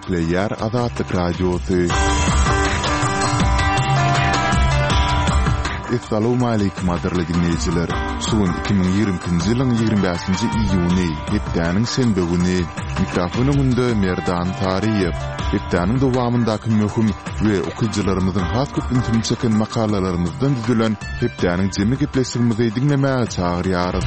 Gepleyer Azatlyk Radiosu. Assalamu alaykum aderli dinleyijiler. Suwun 2020-nji ýylyň 25-nji iýuny, hepdäniň şenbe güni. Mikrofonumda Merdan Tariýew. Hepdäniň dowamyndaky möhüm we okuwçylarymyzyň has köpüň çeken makalalarymyzdan düzülen hepdäniň jemli gepleşigimizi dinlemäge çagyrýarys.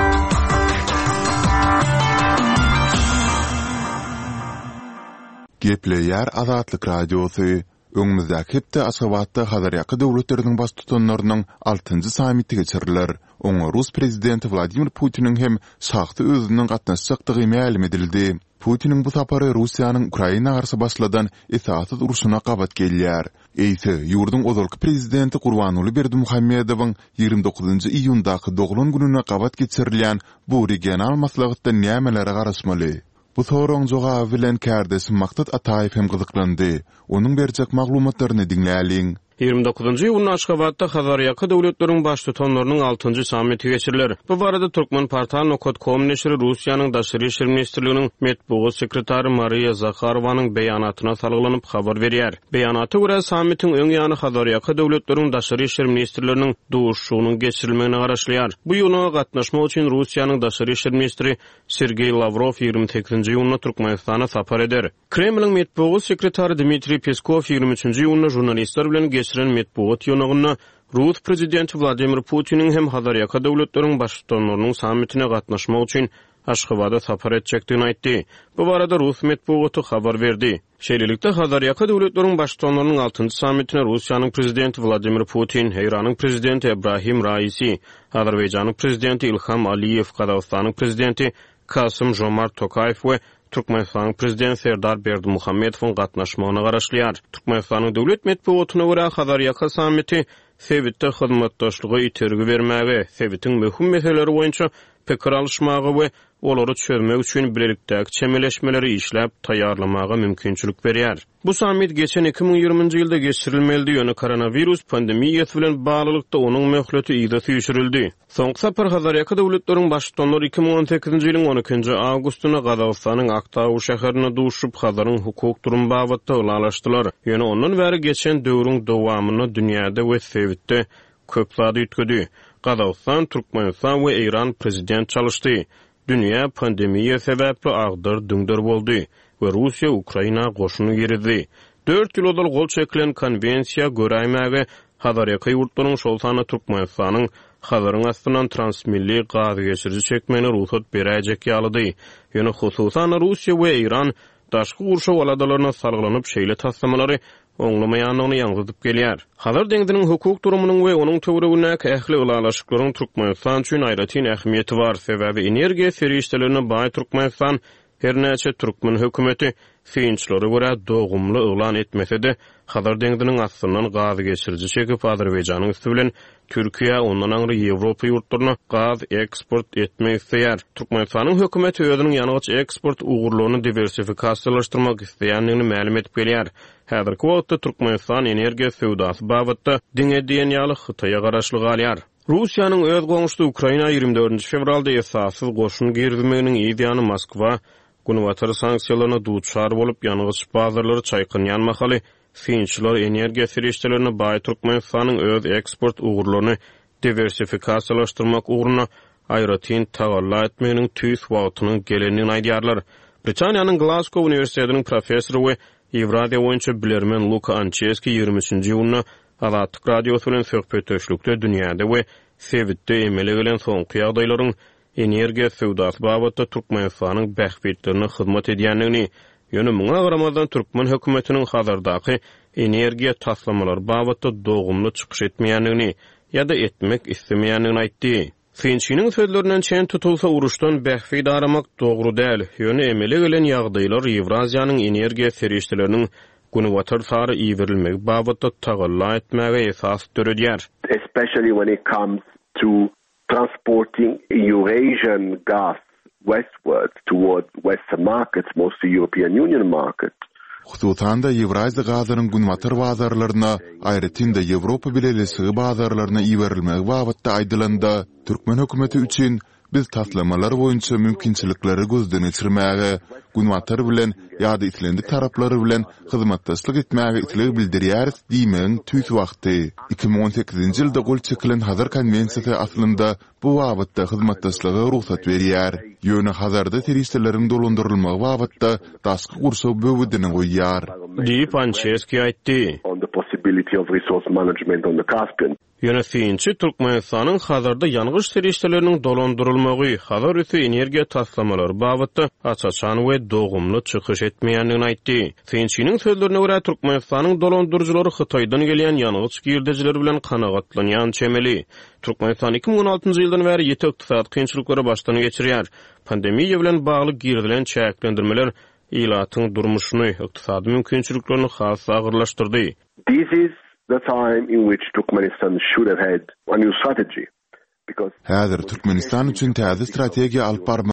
Gepleyer Azatlyk Radiosu. Öňümizde hepde Aşgabatda Hazarýaky döwletleriniň baş tutanlarynyň 6-njy samiti geçiriler. Oňa Rus prezidenti Vladimir Putiniň hem şahsy özüniň gatnaşjakdygy ma'lum edildi. Putiniň bu sapary Russiýanyň Ukraina garşy başladan esassız uruşuna gabat gelýär. Eýse ýurdun ozalky prezidenti Gurbanuly Berdimuhammedowyň 29-njy iýundaky doglan gününe gabat geçirilýän bu regional maslahatda nämelere garaşmaly? Bu soraň jogaby bilen kärdeşim Maktat Ataýew hem gyzyklandy. Onuň berjek maglumatlaryny dinläýin. 29-njy ýylyň Aşgabatda Hazarýaky döwletleriniň baş tutanlarynyň 6-njy samiti geçiriler. Bu barada Türkmen Portal.com neşri Russiýanyň daşary işler ministrliginiň medpugat sekretary Mariya Zakharowanyň beýanatyna salgylanyp habar berýär. Beýanaty görä samitiň öň ýany Hazarýaky döwletleriniň daşary işler ministrliginiň duşugynyň geçirilmegine garaşlýar. Bu ýylyna gatnaşmak üçin Russiýanyň daşary işler ministri Sergey Lavrov 28-nji ýylyna Türkmenistana sapar eder. Kremliň medpugat sekretary Dmitri Peskov 23-nji ýylyna jurnalistler bilen geçiren medpugat ýonygyny Rus prezidenti Vladimir Putiniň hem Hazarýaky döwletleriniň baş tutanlarynyň samitine gatnaşmak üçin Aşgabada sapar etjekdigini aýtdy. Bu barada Rus medpugaty habar berdi. Şeýlelikde Hazarýaky döwletleriniň baş tutanlarynyň 6-njy samitine Russiýanyň prezidenti Vladimir Putin, Eýranyň prezidenti Ebrahim Raisi, Azerbaýjanyň prezidenti Ilham Aliýew, Kazakstanyň prezidenti Kasym-Jomart Tokayew we Türkmenistanyň prezidenti Serdar Berdimuhammedowyň gatnaşmagyna garaşlýar. Türkmenistanyň döwlet medpugatyna görä Hazarýaky samiti Sewitde hyzmatdaşlygy itergi bermäge, Sewitiň möhüm meselleri boýunça pikir alışmagy we olary çözmek üçin birlikdäki çemeleşmeleri işläp taýýarlamaga mümkinçilik berýär. Bu samit geçen 2020-njy ýylda geçirilmeli ýöne koronavirus pandemiýasy bilen baglykda onuň möhleti ýyda süýşürildi. Soňky sapar Hazarýaky döwletleriniň baş tutanlary 2018-nji ýylyň 12-nji awgustyna Kazakstanyň Aktaw şäherine duşup Hazaryň hukuk durumy babatda ulalaşdylar. Ýöne ondan bäri geçen döwrüň dowamyny dünýäde we Sewitde köp zady ýetgidi. Kazakistan, Türkmenistan we Eýran prezident çalışdy. Dünýä pandemiýa sebäpli agdyr düňder boldy we Russiýa Ukraina goşuny girdi. 4 ýyl odal gol çekilen konwensiýa göräýmäge Hazarýaky ýurtlarynyň şol sany Türkmenistanyň Hazaryň astynan transmilli gaz geçiriji çekmegine ruhsat berýäjek ýalydy. Ýöne hususan Russiýa we Eýran daşky gurşa waladalaryna salgylanyp şeýle taslamalary oňlamaýanyny ýaňyzyp gelýär. Hazar deňdiniň hukuk durumynyň we onuň töweregindäki ähli ulalaşyklaryň Türkmenistan üçin aýratyn ähmiýeti bar. Sebäbi energiýa serişdelerine baý Türkmenistan her näçe türkmen hökümeti fiýinçlere görä dogumly elan etmese-de Hazar deňdiniň astynan gaz geçiriji çekip Azerbaýjanyň üstü bilen Türkiýe ondan aňry Ýewropa ýurtlaryna gaz eksport etmek isleýär. Türkmenistanyň hökümeti özüniň ýanygyç eksport ugurlygyny diversifikasiýalaşdyrmak isleýänligini ma'lum etip gelýär. Häzirki wagtda Türkmenistan energiýa sowdasy babatda diňe diýen ýaly Hytaýa garaşlyk alýar. Russiýanyň öz goňuşdy Ukraina 24 fevralda esassız goşun girdimeginiň ýa-da Moskwa Gunwatar sanksiýalaryna duçar bolup ýanygyç bazarlary çaýkynýan mahaly fiýinçler energiýa serişdelerine baý Türkmenistanyň öz eksport ugurlaryny diversifikasiýalaşdyrmak ugruna aýratyn tagalla etmeginiň tüýs wagtynyň gelenini aýdýarlar. Britaniýanyň Glasgow Uniwersitetiniň professory we Ýewrasiýa boýunça bilermen Luka Ancheski 23-nji ýylyna Azatlyk Radiosu bilen söhbetdeşlikde dünýäde we Sewitde emele gelen soňky ýagdaýlaryň energiýa sowdasy babatda Türkmenistanyň bähbetlerine hyzmat edýänligini, ýöne muňa garamadan Türkmen hökümetiniň hazardaky energiýa taslamalary babatda dogumly çykyş etmeýänligini ýa-da etmek islemeýänligini aýtdy. Fiýinçiniň sözlerinden çen tutulsa uruşdan bähbet aramak dogry däl. Ýöne emele gelen ýagdaýlar Ýewrasiýanyň energiýa serişdeleriniň Gunwatar sary iýerilmegi babatda tagalla etmäge esas töredýär. Especially when it comes to transporting Eurasian gas westwards towards Western markets, mostly European Union markets. Hususan da Ýewrasiýa gazynyň Gunwatar bazarlaryna, aýratyn da Ýewropa bilen elçi bazarlaryna iýerilmegi babatda aýdylandy. Türkmen hökümeti üçin biz taslamalar boýunça mümkinçilikleri gözden geçirmäge, günwatar bilen ýa-da islendik taraplary bilen hyzmatdaşlyk etmäge itleg bildirýäris diýmeň tüýs wagty. 2018-nji ýylda gol çekilen Hazar konwensiýasy aslynda bu wagtda hyzmatdaşlyga ruhsat berýär. Ýöne Hazarda teristlerin dolandyrylmagy wagtda daşky gursaw böwüdini goýýar. Diýip Ancheski aýtdy. On the possibility of resource management on the Caspian. Ýönetigçi Türkmenistanyň Hazarda ýangyş teristleriniň dolandyrylmagy, Hazar üstü energiýa taslamalary babatda açaçan we dogumly çykyş etmeýändigini aýtdy. Finçiniň sözlerine görä Türkmenistanyň dolandyrjylary Hytaýdan gelýän ýangyç girdijiler bilen kanagatlanýan çemeli. Türkmenistan 2016-njy ýyldan bäri ýeti ykdysady kynçylyklary başdan geçirýär. Pandemiýa bilen bagly girdilen çäklendirmeler ilatyň durmuşyny, ykdysady mümkinçiliklerini has agyrlaşdyrdy. This is the time in which Turkmenistan should have had a new strategy. Häzir Türkmenistan üçin täze strategiýa alyp